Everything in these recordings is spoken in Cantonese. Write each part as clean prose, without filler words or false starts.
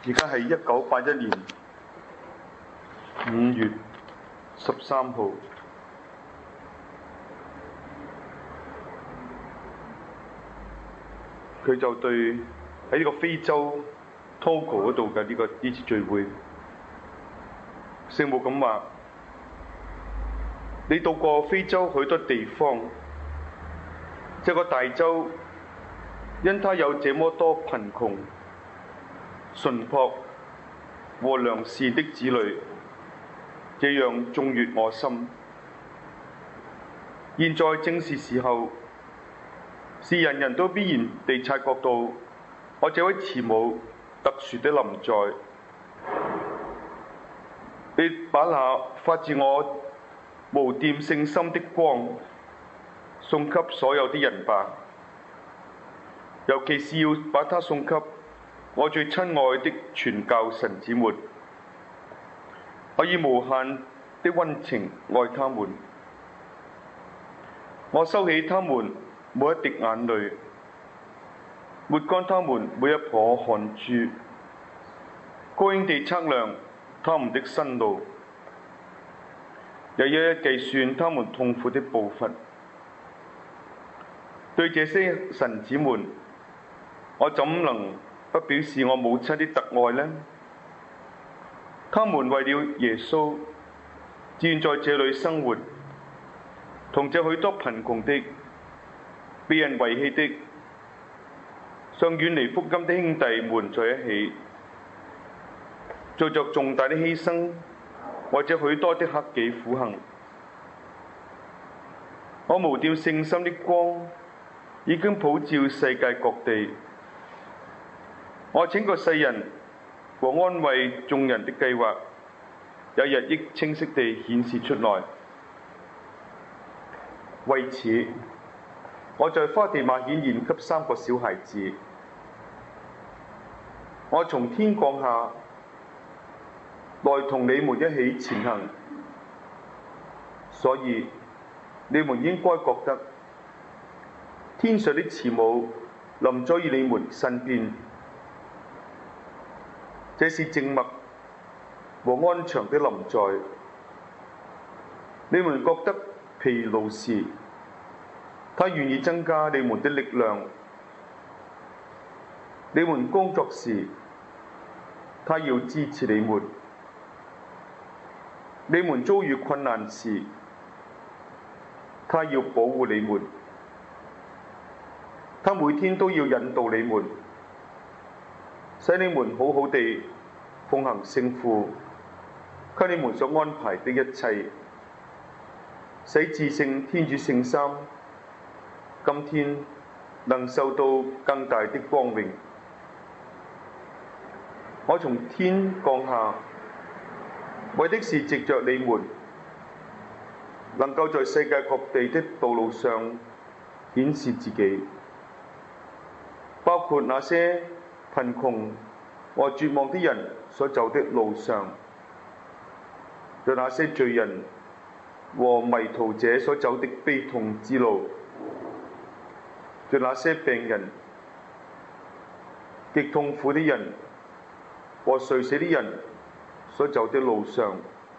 而家係1981年5月13號，佢就對喺呢個非洲 Togo 嗰度嘅呢次聚會，聖母咁話：你到過非洲許多地方，這個大洲因它有這麼多貧窮、淳樸和良善的子女，這樣中悅我心。現在正是時候，是人人都必然地察覺到我這位慈母特殊的臨在。你把那發自我無玷聖心的光送給所有的人吧，尤其是要把它送給我最親愛的傳教神姊妹。我以無限的溫情愛他們，我收起他們每一滴眼淚，抹乾他們每一顆汗珠，高興地測量他們的辛勞，也一一計算他們痛苦的步伐。對這些神子們，我怎能不表示我母親的特愛呢？他們為了耶穌，自願在這裏生活，同這許多貧窮的、被人遺棄的、尚遠離福音的兄弟們在一起，做着重大的犧牲，或者許多的克己苦行。我無玷聖心的光已經普照世界各地，我拯救世人和安慰眾人的計劃也日益清晰地顯示出來。為此，我在花地瑪顯現給3個小孩子，我從天降下來同你們一起前行，所以你們應該覺得天上的慈母臨在於你們身邊。這是靜默和安詳的臨在。你們覺得疲勞時，他願意增加你們的力量；你們工作時，他要支持你們；你們遭遇困難時，他要保護你們。他每天都要引導你們，使你們好好地奉行聖父給你們所安排的一切，使至聖天主聖三今天能受到更大的光榮。我從天降下，為的是藉着你們，能夠在世界各地的道路上顯示自己，包括那些貧窮和絕望的人所走的路上，在那些罪人和迷途者所走的悲痛之路，在那些病人、極痛苦的人和垂死的人所走的路上，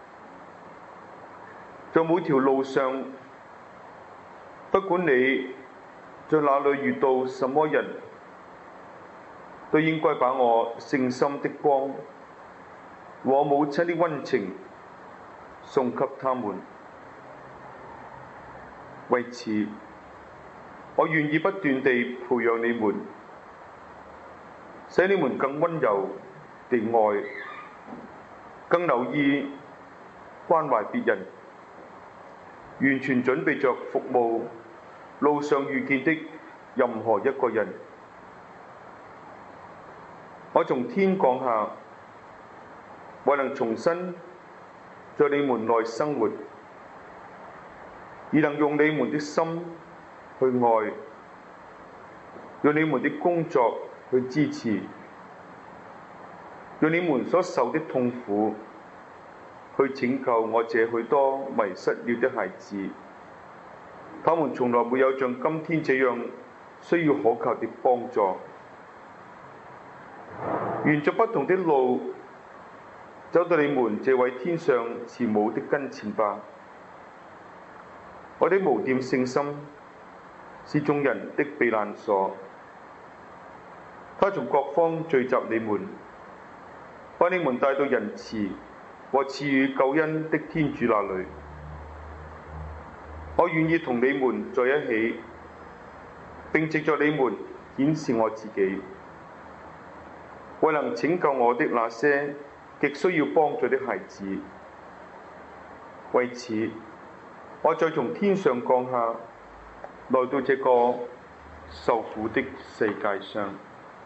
在每條路上，不管你在哪裏遇到什麼人，都應該把我聖心的光和我母親的溫情送給他們。為此，我願意不斷地培養你們，使你們更溫柔地愛，更留意關懷別人，完全準備着服務路上遇見的任何一個人。我從天降下，為能重新在你們內生活，而能用你們的心去愛，用你們的工作去支持，用你們所受的痛苦去拯救我這許多迷失了的孩子。他們從來沒有像今天這樣需要可靠的幫助。 沿着不同的路走到你們這位天上慈母的跟前吧。我的無玷聖心是眾人的避難所，他從各方聚集你們，把你們帶到仁慈和賜予救恩的天主那裏。我願意同你們在一起，並藉着你們顯示我自己，為能拯救我的那些極需要幫助的孩子。為此，我再從天上降下，來到這個受苦的世界上。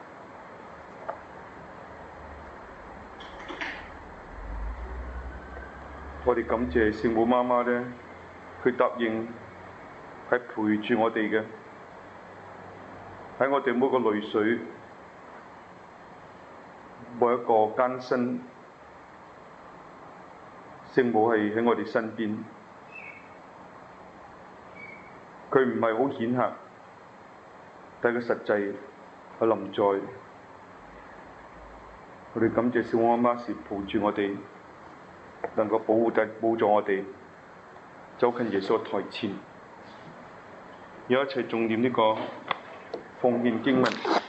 我哋感謝聖母媽媽呢，佢答應係陪住我哋嘅，喺我哋每個淚水、每一個艱辛，聖母係喺我哋身邊。佢唔係好顯赫，但係佢實際係臨在。我哋感謝聖母媽媽是抱住我哋，能夠保助我哋走近耶穌台前，有一齊重念呢個奉獻經文。